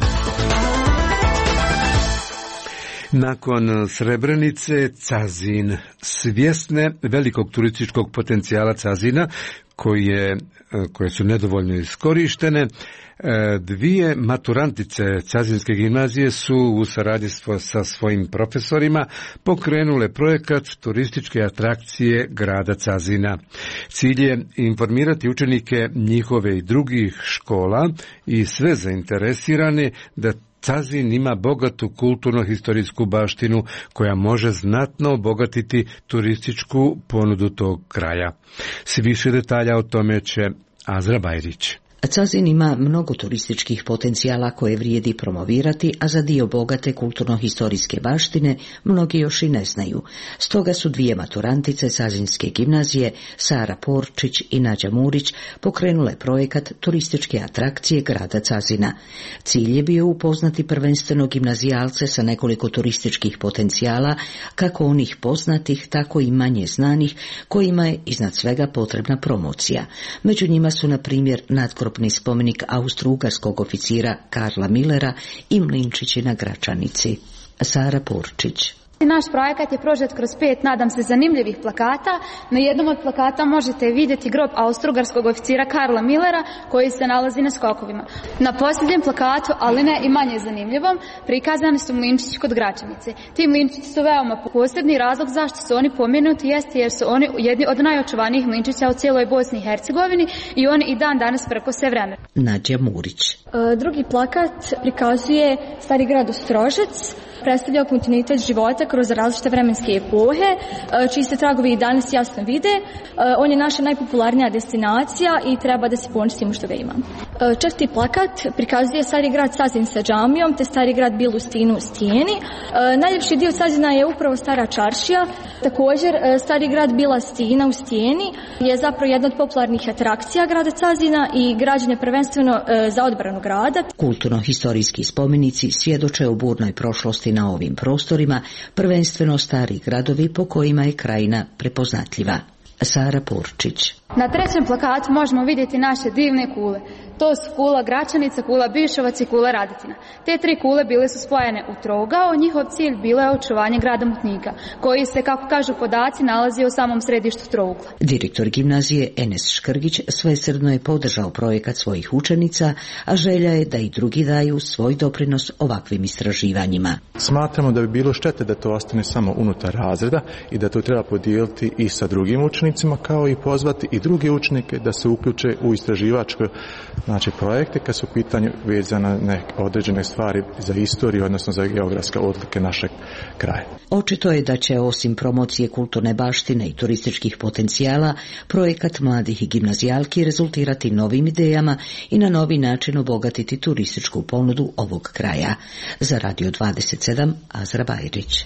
S1: Nakon Srebrenice, Cazin. Svjesne velikog turističkog potencijala Cazina, koje, koje su nedovoljno iskorištene, dvije maturantice Cazinske gimnazije su u saradnji sa svojim profesorima pokrenule projekat turističke atrakcije grada Cazina. Cilj je informirati učenike njihove i drugih škola i sve zainteresirane da Cazin ima bogatu kulturno-historijsku baštinu koja može znatno obogatiti turističku ponudu tog kraja. Svi više detalja o tome će Azra Bajrić.
S25: Cazin ima mnogo turističkih potencijala koje vrijedi promovirati, a za dio bogate kulturno-historijske baštine mnogi još i ne znaju. Stoga su dvije maturantice Cazinske gimnazije, Sara Porčić i Nađa Murić, pokrenule projekat turističke atrakcije grada Cazina. Cilj je bio upoznati prvenstveno gimnazijalce sa nekoliko turističkih potencijala, kako onih poznatih, tako i manje znanih, kojima je iznad svega potrebna promocija. Među njima su, na primjer, nadkro spomenik austro-ugarskog oficira Karla Millera i mlinčići na Gračanici. Sara Porčić.
S26: Naš projekat je prožet kroz pet, nadam se, zanimljivih plakata. Na jednom od plakata možete vidjeti grob austrougarskog oficira Karla Millera koji se nalazi na skokovima. Na posljednjem plakatu, ali ne i manje zanimljivom, prikazani su mlinčići kod Gračanice. Ti mlinčići su veoma posebni, razlog zašto su oni pomenuti jeste jer su oni jedni od najočuvanijih mlinčića u cijeloj Bosni i Hercegovini i oni i dan danas preko sve vremena.
S25: Nađa Murić.
S26: Drugi plakat prikazuje stari grad Ostrožec, predstavlja kontinuitet života kroz različite vremenske epohe, čiji se tragovi i danas jasno vide. On je naša najpopularnija destinacija i treba da se ponosimo što ga imamo. Četvrti plakat prikazuje stari grad Cazin sa džamijom, te stari grad Bilu Stinu u Stijeni. Najljepši dio Cazina je upravo Stara čaršija. Također, stari grad Bila Stina u Stijeni je zapravo jedna od popularnih atrakcija grada Cazina i građen je prvenstveno za odbranu grada.
S25: Kulturno-historijski spomenici svjedoče o burnoj prošlosti na ovim prostorima, prvenstveno stari gradovi po kojima je krajina prepoznatljiva. Sara Porčić.
S5: Na trećem plakatu možemo vidjeti naše divne kule. To su kula Gračanica, kula Bišovac i kula Radetina. Te tri kule bile su spojene u trougao, njihov cilj bilo je očuvanje grada Mutnika, koji se, kako kažu podaci, nalazi u samom središtu trougla.
S25: Direktor gimnazije Enes Škrgić svesrdno je podržao projekat svojih učenica, a želja je da i drugi daju svoj doprinos ovakvim istraživanjima.
S6: Smatramo da bi bilo štete da to ostane samo unutar razreda i da to treba podijeliti i sa drugim učenicima, kao i pozvati i druge učenike da se uključe u istraživačke znači projekte kad su u pitanju vezane neke određene stvari za istoriju, odnosno za geografske odlike našeg kraja.
S25: Očito je da će osim promocije kulturne baštine i turističkih potencijala, projekat mladih i gimnazijalki rezultirati novim idejama i na novi način obogatiti turističku ponudu ovog kraja. Za Radio dvadeset sedam, Azra Bajrić.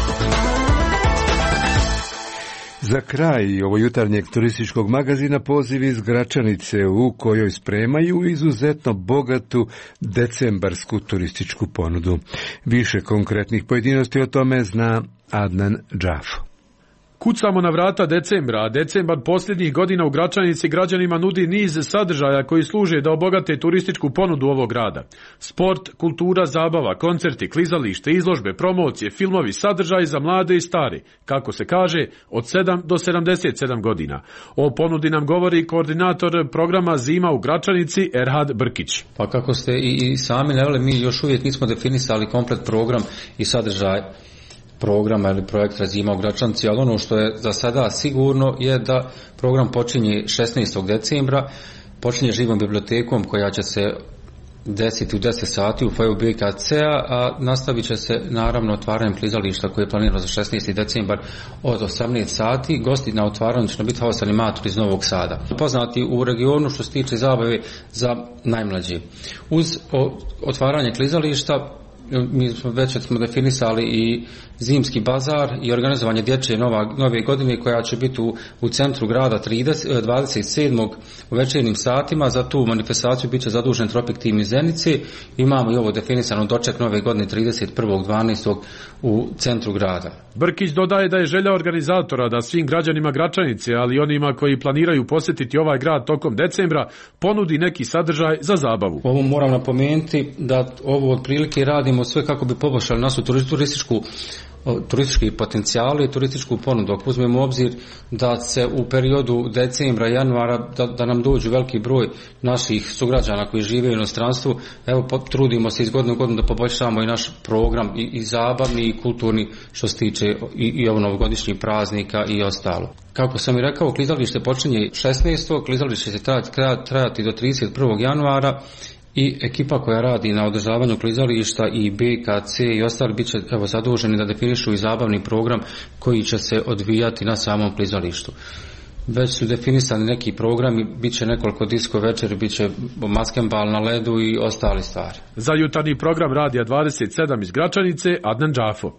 S1: Za kraj ovo jutarnjeg turističkog magazina poziv iz Gračanice u kojoj spremaju izuzetno bogatu decembarsku turističku ponudu. Više konkretnih pojedinosti o tome zna Adnan Džafo.
S8: Kucamo na vrata decembra, a decembar posljednjih godina u Gračanici građanima nudi niz sadržaja koji služe da obogate turističku ponudu ovog grada. Sport, kultura, zabava, koncerti, klizalište, izložbe, promocije, filmovi, sadržaji za mlade i stari, kako se kaže, od sedam do sedamdeset sedam godina. O ponudi nam govori koordinator programa Zima u Gračanici Erhad Brkić.
S9: Pa kako ste i, i sami naveli, mi još uvijek nismo definisali komplet program i sadržaj programa ili projekta Zima u Gračanici, ali ono što je za sada sigurno je da program počinje šesnaestog decembra, počinje živom bibliotekom koja će se desiti u deset sati u fojeru B K C-a, a nastavit će se naravno otvaranjem klizališta koje je planirano za šesnaesti decembar od osamnaest sati. Gosti na otvaranju će biti Haos animator iz Novog Sada. Poznati u regionu što se tiče zabave za najmlađe. Uz otvaranje klizališta mi smo već smo definisali i zimski bazar i organizovanje dječje nova, nove godine koja će biti u, u centru grada trideset, dvadeset sedmog u večernjim satima. Za tu manifestaciju bit će zadužen Tropik tim iz Zenice. Imamo i ovo definisano doček nove godine trideset prvog dvanaestog u centru grada.
S8: Brkić dodaje da je želja organizatora da svim građanima Gračanice, ali i onima koji planiraju posjetiti ovaj grad tokom decembra, ponudi neki sadržaj za zabavu.
S9: Ovo moram napomenuti da ovo otprilike radimo sve kako bi poboljšali našu turističku turistički potencijali i turističku ponudu. Ako uzmemo u obzir da se u periodu decembra i januara da, da nam dođu veliki broj naših sugrađana koji žive u inostranstvu, evo trudimo se iz godine u godinu da poboljšamo i naš program i, i zabavni i kulturni što se tiče i, i ovo novogodišnjih praznika i ostalo. Kako sam i rekao, klizalište počinje šesnaestog klizalište će trajati, trajati do trideset prvog januara i ekipa koja radi na održavanju klizališta i B K C i ostali bit će evo, zaduženi da definišu i zabavni program koji će se odvijati na samom klizalištu. Već su definisani neki programi, bit će nekoliko disko večeri, bit će maskembal na ledu i ostali stvari.
S8: Za jutarnji program Radija dvadeset sedam iz Gračanice, Adnan Džafo.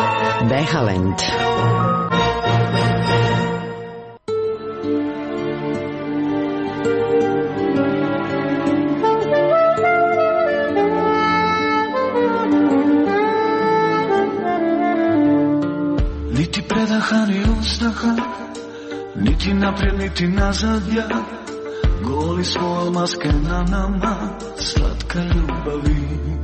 S3: Behalend.
S16: Niti predaha, ni uzdaha, niti naprijed, niti nazad ja. Goli smo, al maske na nama, slatka ljubavi.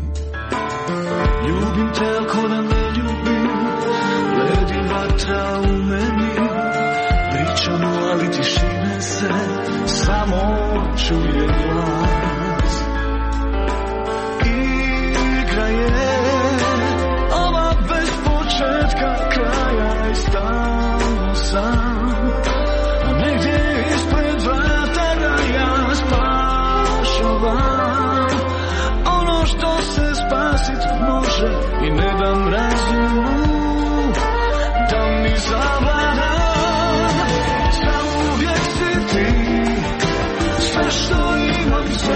S16: Ljubim te, ako da ne ljubim, ledi vatra u meni. Pričamo, ali tišine se, samo čuje glas. Igra je ova bez početka kraja i stalno sam, a negdje ispred vrata ja spašavam ono što se spasit može i ne dam razumu da mi zavladam. Zauvijek si ti sve što imam.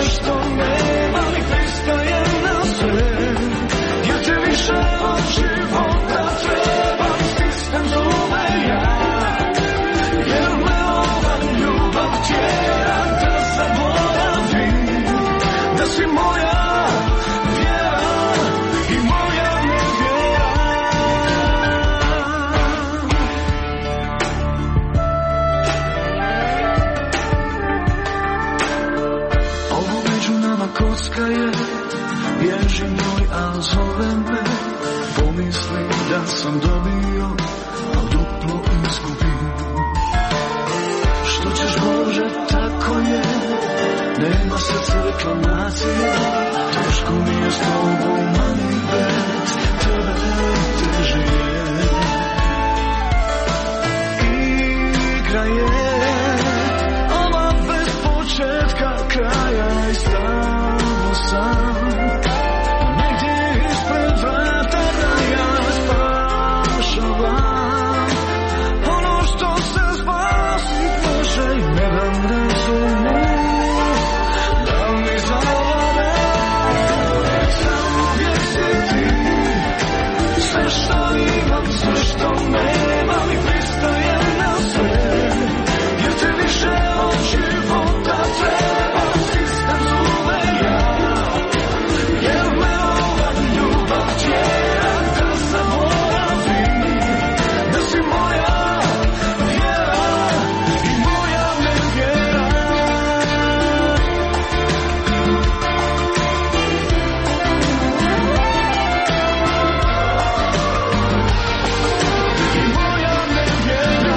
S16: sam dobio, a duplo izgubim. Što ćeš Bože, tako je, nema srce reklamacije, teško mi je s tobom mani bet, tebe teže je. Igra je ova bez početka, kraja i stalno sam negdje ispred vrata da ja spašavam ono što se spasit može i ne dam razumu da mi zavade. Zauvijek si ti sve što imam, sve što nemam i pristajem na sve, jer te više od života trebam, stisnem zube ja, jer me ova ljubav tjera da zaboravim da si moja vjera i moja nevjera. I moja nevjera.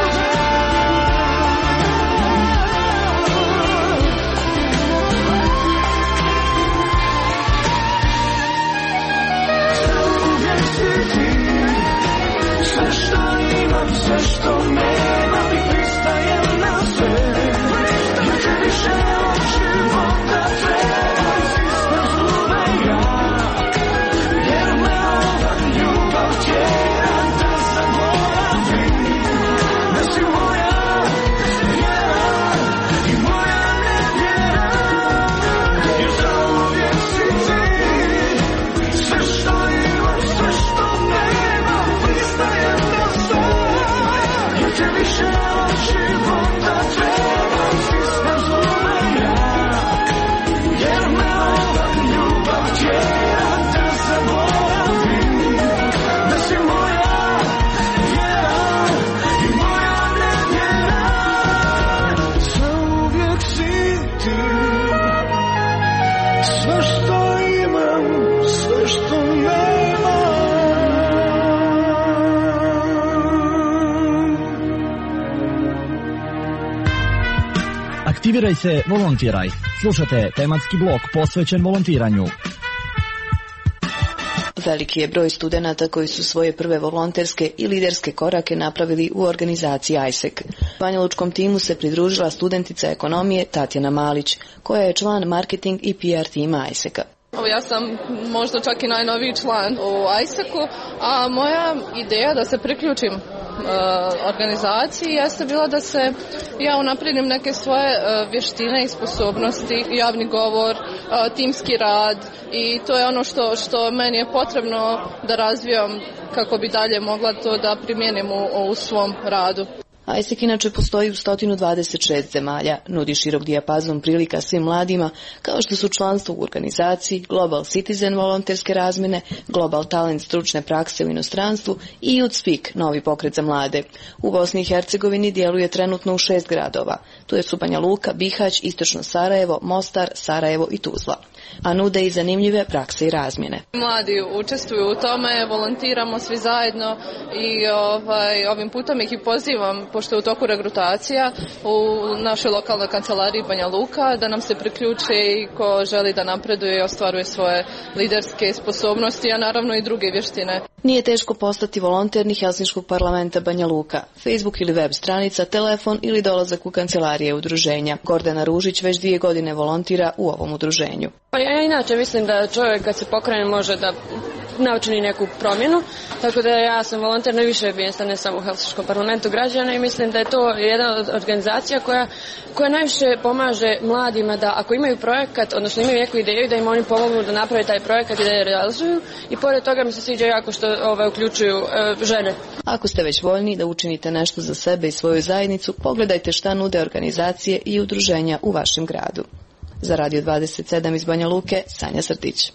S16: Zauvijek si ti sve što imam, sve što nemam i pristajem na sve, jer te više od života trebam, stisnem zube ja, jer me ova ljubav tjera da zaboravim da si moja vjera i moja nevjera. Jer zauvijek si ti sve što imam, sve što nemam, pristajem na sve, jer te više od života trebam, stisnem zube ja, jer me ova ljubav tjera da zaboravim da si moja vjera i moja nevjera. Zauvijek si ti sve što imam, sve što nemam.
S10: Aktiviraj se, volontiraj. Slušate tematski blok posvećen volontiranju.
S11: Veliki je broj studenata koji su svoje prve volonterske i liderske korake napravili u organizaciji I S E C. Banjalučkom timu se pridružila studentica ekonomije Tatjana Malić, koja je član marketing i P R tima I S E C-a.
S12: Ja sam možda čak i najnoviji član u I S E C-u, a moja ideja da se priključim organizaciji jeste bila da se ja unaprijedim neke svoje vještine i sposobnosti, javni govor, timski rad, i to je ono što, što meni je potrebno da razvijam kako bi dalje mogla to da primijenim u, u svom radu.
S11: I S E C inače postoji u sto dvadeset šest zemalja, nudi širok dijapazon prilika svim mladima, kao što su članstvo u organizaciji, Global Citizen volonterske razmjene, Global Talent stručne prakse u inostranstvu i Youth Speak, novi pokret za mlade. U Bosni i Hercegovini djeluje trenutno u šest gradova. Tu je su Banja Luka, Bihać, Istočno Sarajevo, Mostar, Sarajevo i Tuzla. A nude i zanimljive prakse i razmjene.
S12: Mladi učestvuju u tome, volontiramo svi zajedno i ovaj, ovim putom ih i pozivam, pošto je u toku regrutacija u našoj lokalnoj kancelariji Banja Luka, da nam se priključe i ko želi da napreduje i ostvaruje svoje liderske sposobnosti, a naravno i druge vještine.
S11: Nije teško postati volonter ni Helsinškog parlamenta Banja Luka. Facebook ili web stranica, telefon ili dolazak u kancelarije udruženja. Gordana Ružić već dvije godine volontira u ovom udruženju.
S13: Pa ja inače mislim da čovjek kad se pokrene može da naučini neku promjenu, tako da ja sam volonter na više mjesta, ne samo u Helsinškom parlamentu građana, i mislim da je to jedna od organizacija koja, koja najviše pomaže mladima da ako imaju projekat, odnosno imaju neku ideju, da im oni pomognu da naprave taj projekat i da je realizuju, i pored toga mi se sviđa jako što ovaj, uključuju e, žene.
S11: Ako ste već voljni da učinite nešto za sebe i svoju zajednicu, pogledajte šta nude organizacije i udruženja u vašem gradu. Za Radio dvadeset sedam iz Banja Luke, Sanja Srtić.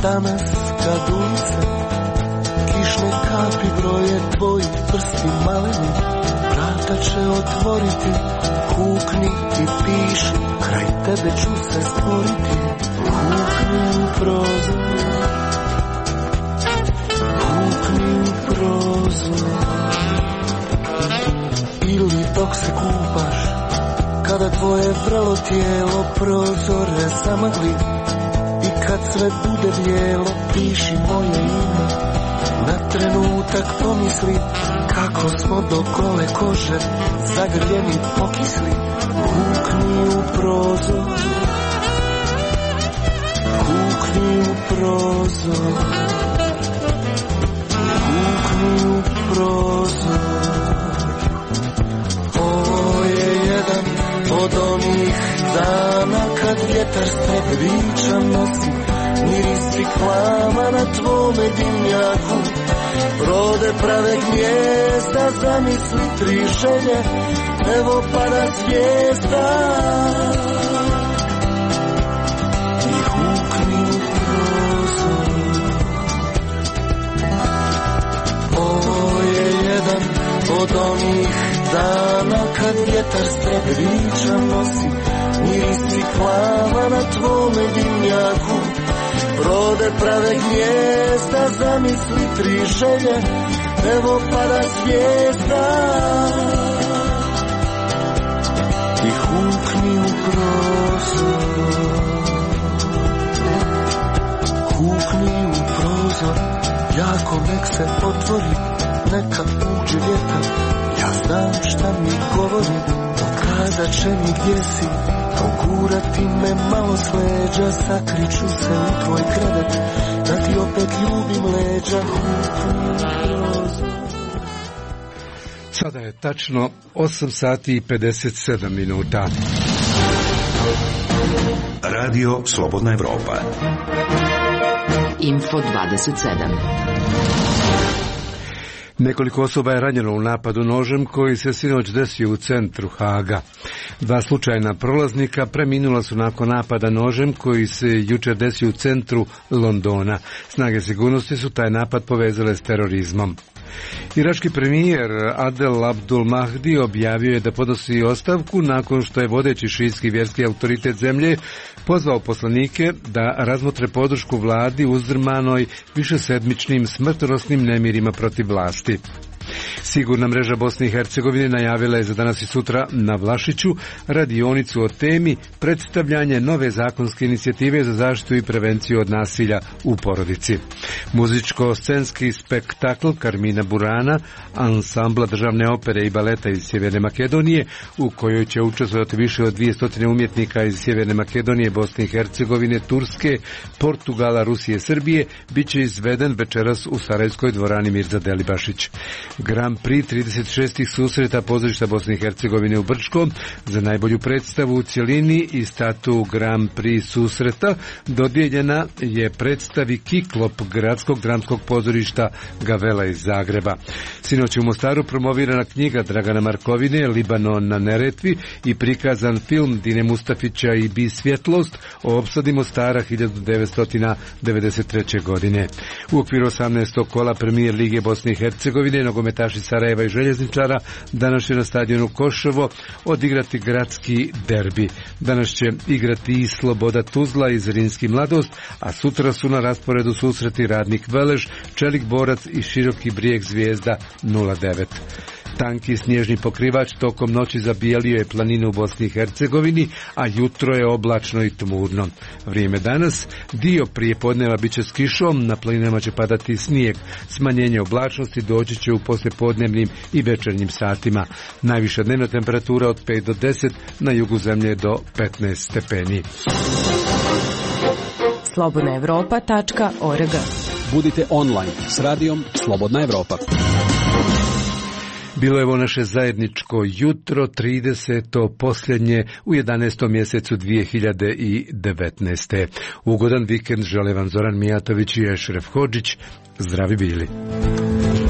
S16: danas kad ulice kišne kapi broje tvoji prsti maleni, vrata će otvoriti, kukni i piši, kraj tebe ću se stvoriti. Kukni u prozor, kukni u prozor. Ili dok se kupaš, kada tvoje vrelo tijelo prozore zamagli, i kad sve bude bijelo, piši moje ime. Na trenutak pomisli kako smo do gole kože zagrljeni pokisli. Kukni u prozor, kukni u prozor, kukni u prozor. Ovo je jedan od onih dana kad vjetar s viča nosi miris ciklama na tvome dimnjaku. Rode prave gnjezda, zamisli tri želje, evo pada zvijezda. I hukni u prozor. Ovo je jedan od onih dana kad vjetar s viča nosi miris ciklama na tvome dimnjaku. Rode prave gnjezda, zamisli tri želje, evo pada zvijezda. I hukni u prozor, hukni u prozor, jako nek se otvori, neka uđe vjetar. Ja znam šta mi govori, pokazat će mi gdje si, pogurati me malo s leđa, sakriću se u tvoj krevet, da ti opet ljubim leđa.
S1: Sada je tačno osam sati i pedeset sedam minuta.
S4: Radio Slobodna Evropa.
S3: Info dvadeset sedam.
S1: Nekoliko osoba je ranjeno u napadu nožem koji se sinoć desio u centru Haga. Dva slučajna prolaznika preminula su nakon napada nožem koji se jučer desio u centru Londona. Snage sigurnosti su taj napad povezale s terorizmom. Irački premijer Adel Abdul Mahdi objavio je da podnosi ostavku nakon što je vodeći šijitski vjerski autoritet zemlje pozvao poslanike da razmotre podršku vladi uzdrmanoj višesedmičnim smrtonosnim nemirima protiv vlasti. Sigurna mreža Bosne i Hercegovine najavila je za danas i sutra na Vlašiću radionicu o temi predstavljanje nove zakonske inicijative za zaštitu i prevenciju od nasilja u porodici. Muzičko-scenski spektakl Karmina Burana, ansambla državne opere i baleta iz Sjeverne Makedonije, u kojoj će učestvovati više od dvjesto umjetnika iz Sjeverne Makedonije, Bosne i Hercegovine, Turske, Portugala, Rusije, Srbije, bit će izveden večeras u Sarajevskoj dvorani Mirza Delibašić. Grand Prix trideset šestih susreta pozorišta Bosne i Hercegovine u Brčkom za najbolju predstavu u cjelini i statu Grand Prix susreta dodijeljena je predstavi Kiklop gradskog dramskog pozorišta Gavela iz Zagreba. Sinoć u Mostaru promovirana knjiga Dragana Markovine Libanon na Neretvi i prikazan film Dine Mustafića i Bi svjetlost o opsadi Mostara hiljadu devetsto devedeset treće. godine. U okviru osamnaestog kola premijer Lige Bosne i Hercegovine nogometaši Sarajeva i Željezničara danas će na stadionu Koševo odigrati gradski derbi. Danas će igrati i Sloboda Tuzla i Zrinski Mladost, a sutra su na rasporedu susreti Radnik Velež, Čelik Borac i Široki Brijeg Zvijezda nula devet. Tanki snježni pokrivač tokom noći zabijelio je planinu u Bosni i Hercegovini, a jutro je oblačno i tmurno. Vrijeme danas, dio prije podneva bit će s kišom, na planinama će padati snijeg. Smanjenje oblačnosti doći će u poslijepodnevnim i večernjim satima. Najviša dnevna temperatura od pet do deset, na jugu zemlje do petnaest stepeni.
S3: slobodna evropa tačka org.
S14: Budite online s radijom Slobodna Evropa.
S1: Bilo je ovo naše zajedničko jutro, trideseto posljednje u jedanaestom mjesecu dvije hiljade devetnaeste. Ugodan vikend žele vam Zoran Mijatović i Ešref Hodžić. Zdravi bili.